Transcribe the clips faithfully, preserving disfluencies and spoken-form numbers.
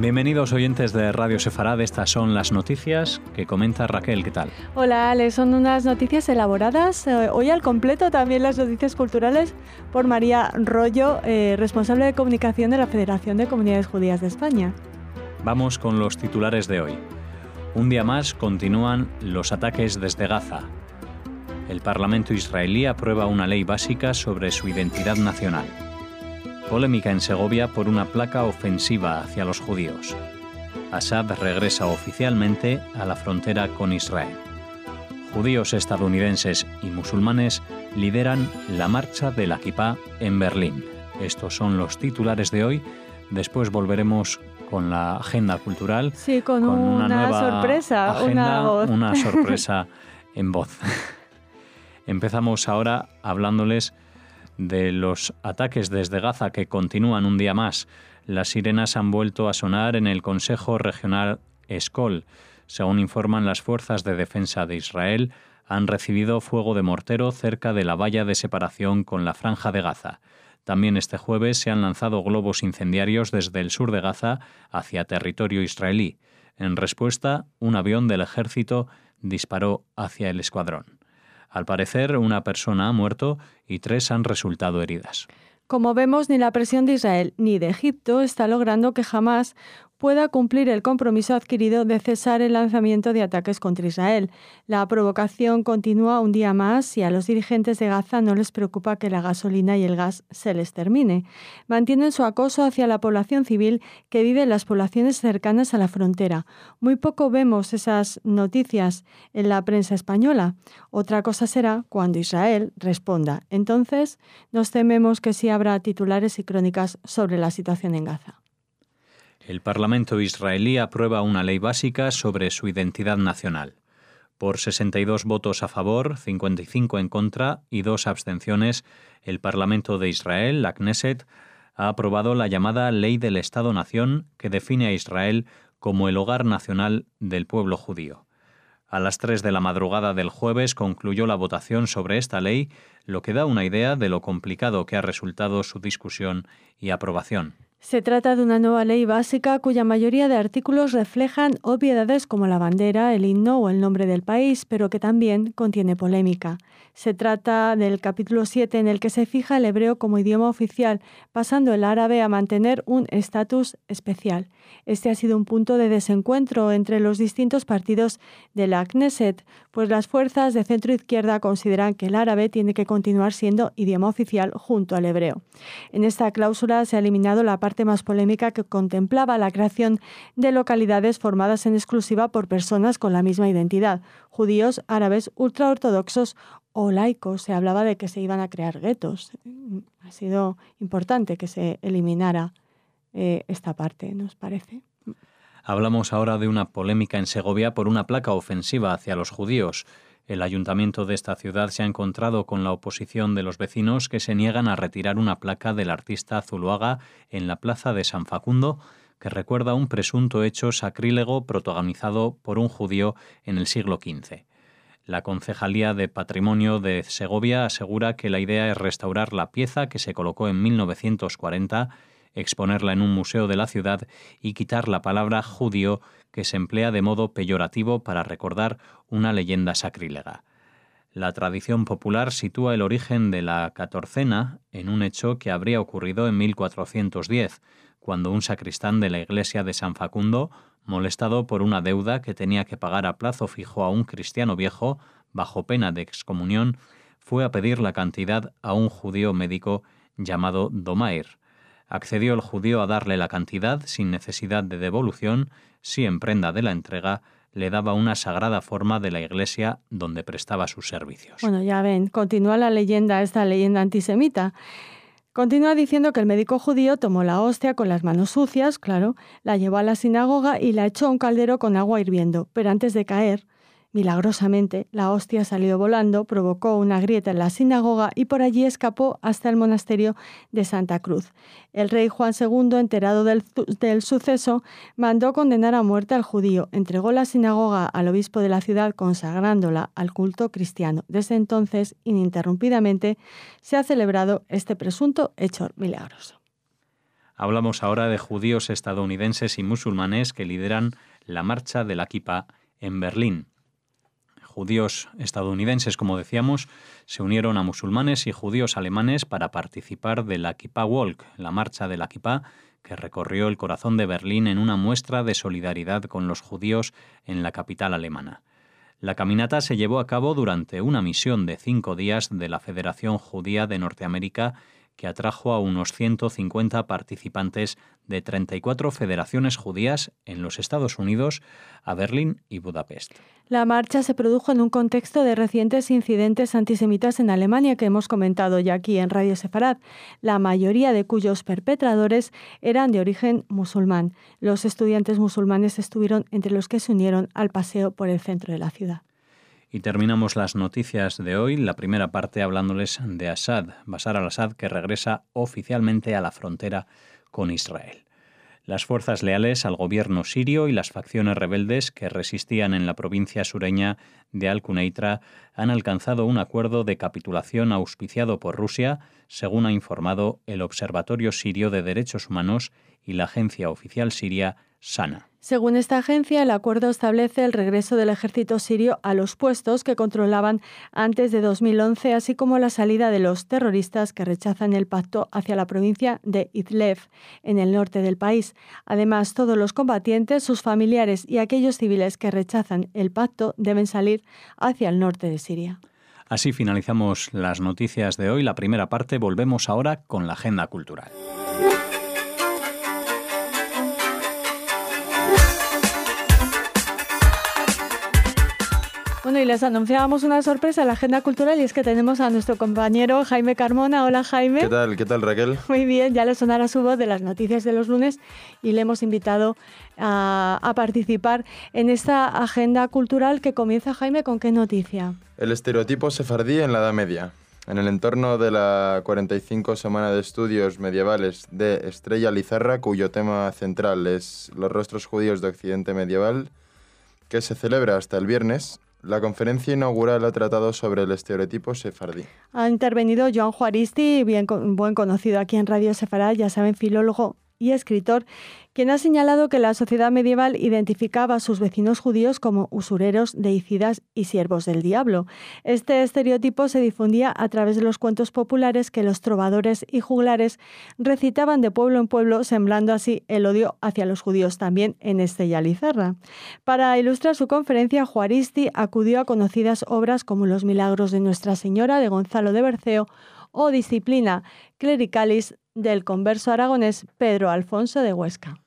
Bienvenidos oyentes de Radio Sefarad, estas son las noticias que comenta Raquel, ¿qué tal? Hola Ale, son unas noticias elaboradas, eh, hoy al completo también las noticias culturales por María Rollo, eh, responsable de comunicación de la Federación de Comunidades Judías de España. Vamos con los titulares de hoy. Un día más continúan los ataques desde Gaza. El Parlamento israelí aprueba una ley básica sobre su identidad nacional. Polémica en Segovia por una placa ofensiva hacia los judíos. Assad regresa oficialmente a la frontera con Israel. Judíos estadounidenses y musulmanes lideran la marcha de la Kipá en Berlín. Estos son los titulares de hoy. Después volveremos con la agenda cultural. Sí, con, con una, una nueva sorpresa, agenda, una voz. Una sorpresa en voz. Empezamos ahora hablándoles de los ataques desde Gaza que continúan un día más. Las sirenas han vuelto a sonar en el Consejo Regional Eshkol. Según informan las fuerzas de defensa de Israel, han recibido fuego de mortero cerca de la valla de separación con la Franja de Gaza. También este jueves se han lanzado globos incendiarios desde el sur de Gaza hacia territorio israelí. En respuesta, un avión del ejército disparó hacia el escuadrón. Al parecer, una persona ha muerto y tres han resultado heridas. Como vemos, ni la presión de Israel ni de Egipto está logrando que Hamás pueda cumplir el compromiso adquirido de cesar el lanzamiento de ataques contra Israel. La provocación continúa un día más y a los dirigentes de Gaza no les preocupa que la gasolina y el gas se les termine. Mantienen su acoso hacia la población civil que vive en las poblaciones cercanas a la frontera. Muy poco vemos esas noticias en la prensa española. Otra cosa será cuando Israel responda. Entonces, nos tememos que sí habrá titulares y crónicas sobre la situación en Gaza. El Parlamento israelí aprueba una ley básica sobre su identidad nacional. Por sesenta y dos votos a favor, cincuenta y cinco en contra y dos abstenciones, el Parlamento de Israel, la Knesset, ha aprobado la llamada Ley del Estado-Nación que define a Israel como el hogar nacional del pueblo judío. A las tres de la madrugada del jueves concluyó la votación sobre esta ley, lo que da una idea de lo complicado que ha resultado su discusión y aprobación. Se trata de una nueva ley básica cuya mayoría de artículos reflejan obviedades como la bandera, el himno o el nombre del país, pero que también contiene polémica. Se trata del capítulo siete en el que se fija el hebreo como idioma oficial, pasando el árabe a mantener un estatus especial. Este ha sido un punto de desencuentro entre los distintos partidos de la Knesset, pues las fuerzas de centro-izquierda consideran que el árabe tiene que continuar siendo idioma oficial junto al hebreo. En esta cláusula se ha eliminado la parte más polémica que contemplaba la creación de localidades formadas en exclusiva por personas con la misma identidad, judíos, árabes, ultraortodoxos o laicos. Se hablaba de que se iban a crear guetos. Ha sido importante que se eliminara eh, esta parte, ¿nos parece? Hablamos ahora de una polémica en Segovia por una placa ofensiva hacia los judíos. El ayuntamiento de esta ciudad se ha encontrado con la oposición de los vecinos que se niegan a retirar una placa del artista Zuloaga en la plaza de San Facundo que recuerda un presunto hecho sacrílego protagonizado por un judío en el siglo quince. La Concejalía de Patrimonio de Segovia asegura que la idea es restaurar la pieza que se colocó en mil novecientos cuarenta, exponerla en un museo de la ciudad y quitar la palabra judío que se emplea de modo peyorativo para recordar una leyenda sacrílega. La tradición popular sitúa el origen de la catorcena en un hecho que habría ocurrido en mil cuatrocientos diez, cuando un sacristán de la iglesia de San Facundo, molestado por una deuda que tenía que pagar a plazo fijo a un cristiano viejo, bajo pena de excomunión, fue a pedir la cantidad a un judío médico llamado Domair. Accedió el judío a darle la cantidad sin necesidad de devolución, si en prenda de la entrega le daba una sagrada forma de la iglesia donde prestaba sus servicios. Bueno, ya ven, continúa la leyenda, esta leyenda antisemita. Continúa diciendo que el médico judío tomó la hostia con las manos sucias, claro, la llevó a la sinagoga y la echó a un caldero con agua hirviendo, pero antes de caer, milagrosamente, la hostia salió volando, provocó una grieta en la sinagoga y por allí escapó hasta el monasterio de Santa Cruz. El rey Juan segundo, enterado del, del suceso, mandó condenar a muerte al judío, entregó la sinagoga al obispo de la ciudad consagrándola al culto cristiano. Desde entonces, ininterrumpidamente, se ha celebrado este presunto hecho milagroso. Hablamos ahora de judíos estadounidenses y musulmanes que lideran la marcha de la Kipá en Berlín. Judíos estadounidenses, como decíamos, se unieron a musulmanes y judíos alemanes para participar de la Kipá Walk, la marcha de la Kipá, que recorrió el corazón de Berlín en una muestra de solidaridad con los judíos en la capital alemana. La caminata se llevó a cabo durante una misión de cinco días de la Federación Judía de Norteamérica, que atrajo a unos ciento cincuenta participantes de treinta y cuatro federaciones judías en los Estados Unidos, a Berlín y Budapest. La marcha se produjo en un contexto de recientes incidentes antisemitas en Alemania que hemos comentado ya aquí en Radio Sefarad, la mayoría de cuyos perpetradores eran de origen musulmán. Los estudiantes musulmanes estuvieron entre los que se unieron al paseo por el centro de la ciudad. Y terminamos las noticias de hoy, la primera parte hablándoles de Assad, Bashar al-Assad, que regresa oficialmente a la frontera con Israel. Las fuerzas leales al gobierno sirio y las facciones rebeldes que resistían en la provincia sureña de Al-Quneitra han alcanzado un acuerdo de capitulación auspiciado por Rusia, según ha informado el Observatorio Sirio de Derechos Humanos y la agencia oficial siria SANA. Según esta agencia, el acuerdo establece el regreso del ejército sirio a los puestos que controlaban antes de dos mil once, así como la salida de los terroristas que rechazan el pacto hacia la provincia de Idlib, en el norte del país. Además, todos los combatientes, sus familiares y aquellos civiles que rechazan el pacto deben salir hacia el norte de Siria. Así finalizamos las noticias de hoy. La primera parte, volvemos ahora con la agenda cultural. Bueno, y les anunciábamos una sorpresa en la agenda cultural y es que tenemos a nuestro compañero Jaime Carmona. Hola, Jaime. ¿Qué tal? ¿Qué tal, Raquel? Muy bien, ya le sonará su voz de las noticias de los lunes y le hemos invitado a, a participar en esta agenda cultural que comienza, Jaime, ¿con qué noticia? El estereotipo sefardí en la Edad Media. En el entorno de la cuarenta y cinco Semana de Estudios Medievales de Estrella Lizarra, cuyo tema central es los rostros judíos de Occidente medieval, que se celebra hasta el viernes, la conferencia inaugural ha tratado sobre el estereotipo sefardí. Ha intervenido Joan Juaristi, bien, buen conocido aquí en Radio Sefarad, ya saben, filólogo y escritor, quien ha señalado que la sociedad medieval identificaba a sus vecinos judíos como usureros, deicidas y siervos del diablo. Este estereotipo se difundía a través de los cuentos populares que los trovadores y juglares recitaban de pueblo en pueblo, sembrando así el odio hacia los judíos también en Estella Lizarra. Para ilustrar su conferencia, Juaristi acudió a conocidas obras como Los Milagros de Nuestra Señora de Gonzalo de Berceo o Disciplina Clericalis del converso aragonés Pedro Alfonso de Huesca.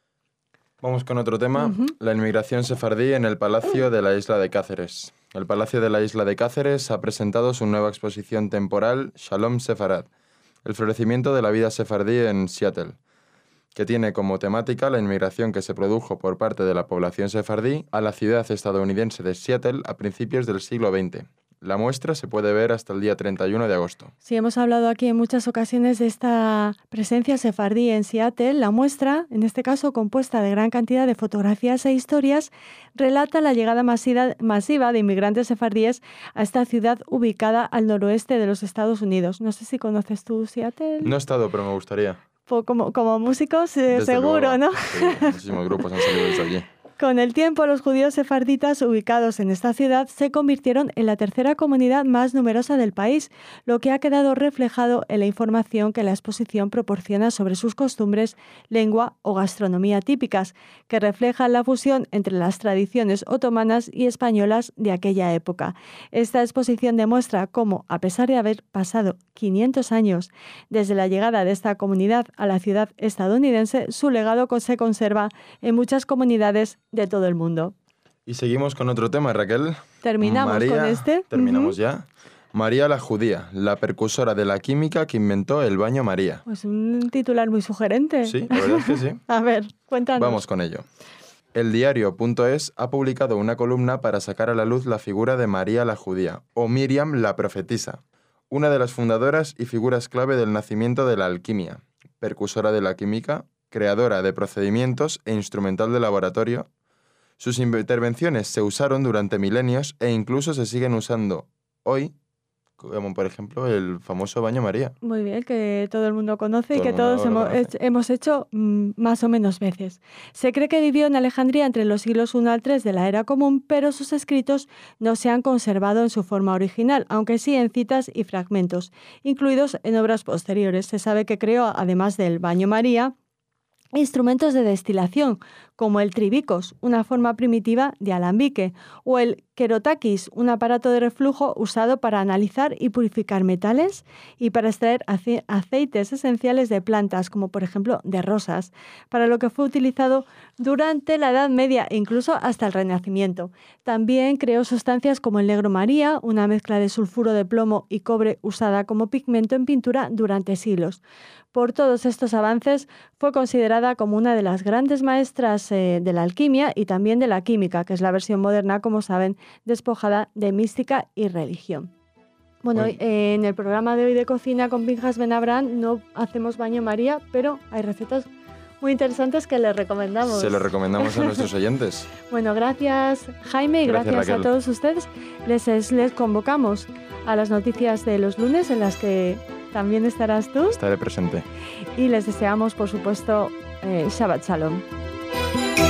Vamos con otro tema, Uh-huh. la inmigración sefardí en el Palacio de la Isla de Cáceres. El Palacio de la Isla de Cáceres ha presentado su nueva exposición temporal Shalom Sefarad, el florecimiento de la vida sefardí en Seattle, que tiene como temática la inmigración que se produjo por parte de la población sefardí a la ciudad estadounidense de Seattle a principios del siglo veinte. La muestra se puede ver hasta el día treinta y uno de agosto. Sí, hemos hablado aquí en muchas ocasiones de esta presencia sefardí en Seattle. La muestra, en este caso compuesta de gran cantidad de fotografías e historias, relata la llegada masiva, masiva de inmigrantes sefardíes a esta ciudad ubicada al noroeste de los Estados Unidos. No sé si conoces tú Seattle. No he estado, pero me gustaría. Como, como músicos, eh, Desde seguro, luego, ¿no? Sí, muchísimos grupos han salido desde allí. Con el tiempo, los judíos sefarditas ubicados en esta ciudad se convirtieron en la tercera comunidad más numerosa del país, lo que ha quedado reflejado en la información que la exposición proporciona sobre sus costumbres, lengua o gastronomía típicas, que reflejan la fusión entre las tradiciones otomanas y españolas de aquella época. Esta exposición demuestra cómo, a pesar de haber pasado quinientos años desde la llegada de esta comunidad a la ciudad estadounidense, su legado se conserva en muchas comunidades de todo el mundo. Y seguimos con otro tema, Raquel. Terminamos María, con este. Terminamos Uh-huh. ya. María la judía, la precursora de la química que inventó el baño María. Pues un titular muy sugerente. Sí, la verdad es que sí. A ver, cuéntanos. Vamos con ello. El diario punto es ha publicado una columna para sacar a la luz la figura de María la judía, o Miriam la profetisa, una de las fundadoras y figuras clave del nacimiento de la alquimia, precursora de la química, creadora de procedimientos e instrumental de laboratorio. Sus intervenciones se usaron durante milenios e incluso se siguen usando hoy como por ejemplo el famoso baño María. Muy bien, que todo el mundo conoce Todo y el que todos mundo lo hemos, conoce. hemos hecho mm, más o menos veces. Se cree que vivió en Alejandría entre los siglos primero al tercero de la era común, pero sus escritos no se han conservado en su forma original, aunque sí en citas y fragmentos, incluidos en obras posteriores. Se sabe que creó, además del baño María, instrumentos de destilación, como el tribicos, una forma primitiva de alambique, o el kerotakis, un aparato de reflujo usado para analizar y purificar metales y para extraer ace- aceites esenciales de plantas, como por ejemplo de rosas, para lo que fue utilizado durante la Edad Media e incluso hasta el Renacimiento. También creó sustancias como el negro María, una mezcla de sulfuro de plomo y cobre usada como pigmento en pintura durante siglos. Por todos estos avances, fue considerada como una de las grandes maestras eh, de la alquimia y también de la química, que es la versión moderna, como saben, despojada de mística y religión. Bueno, Muy- eh, en el programa de hoy de cocina con Pinjas Benabrán no hacemos baño María, pero hay recetas muy interesantes que les recomendamos. Se lo recomendamos a nuestros oyentes. Bueno, gracias Jaime y Gracias, gracias, a Raquel. todos ustedes. Les, es- les convocamos a las noticias de los lunes en las que también estarás tú Estaré presente. y les deseamos, por supuesto, eh, Shabbat Shalom.